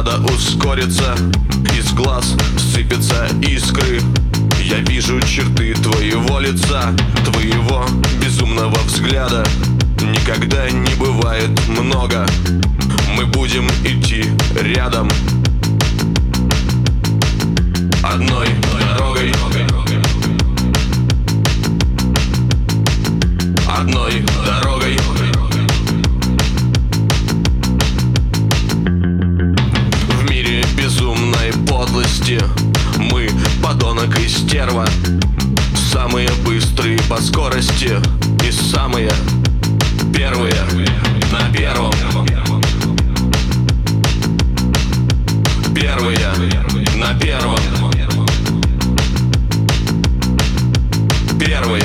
Надо ускориться, из глаз сыпятся искры. Я вижу черты твоего лица, твоего безумного взгляда. Никогда не бывает много. Мы будем идти рядом одной дорогой, одной дорогой. В мире безумной подлости мы подонок и стерва. Самые быстрые по скорости и самые первые на первом. Первые на первом. Первые.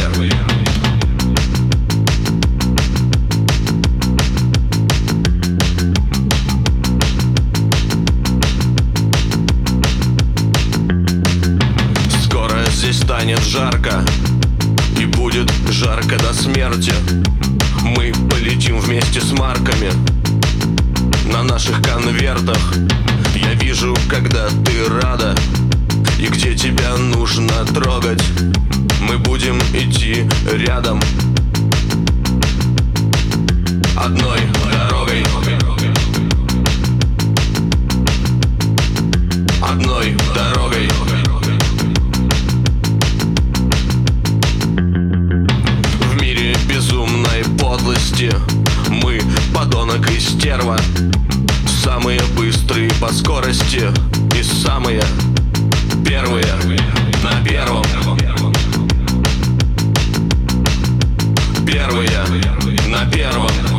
Скоро здесь станет жарко, и будет жарко до смерти. Мы полетим вместе с марками на наших конвертах. Я вижу, когда ты рада и где тебя нужно трогать. Мы будем идти рядом одной дорогой, одной дорогой. В мире безумной подлости мы подонок и стерва. Самые быстрые по скорости и самые первые на первом. Первые на первом.